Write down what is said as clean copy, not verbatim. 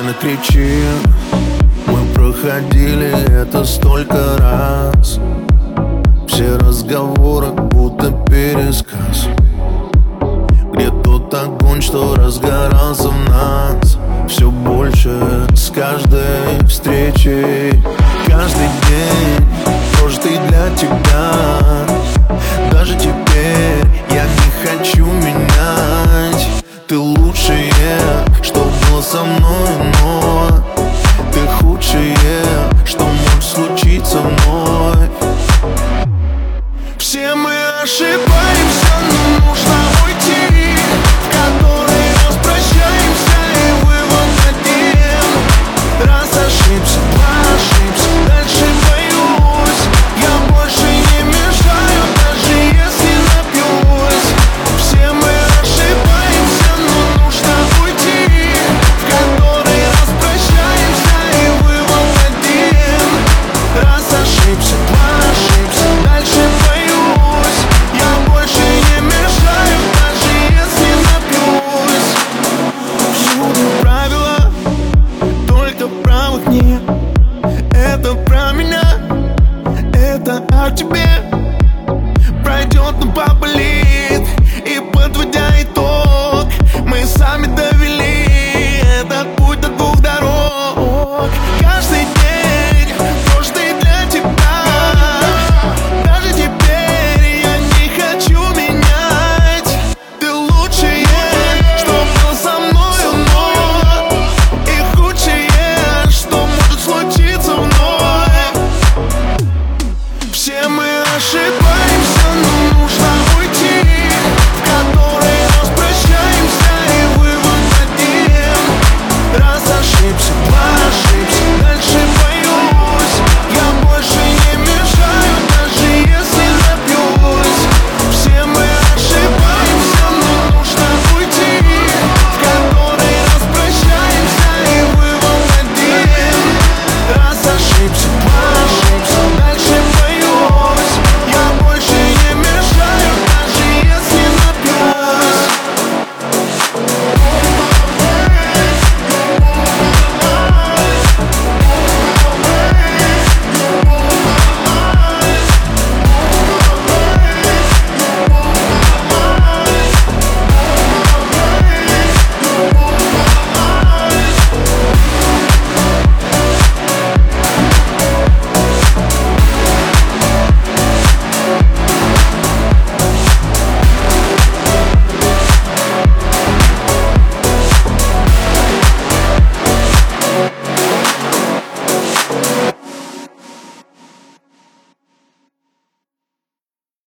пьяных причин. Мы проходили это столько раз. Все разговоры будто пересказ. Где тот огонь, что разгорался в нас? Все больше с каждой встречей. Каждый день прожитый для тебя. Даже теперь я не хочу менять. Ты лучшее, что было со мной, но ты худшее, что может случиться вновь. Все мы ошибались.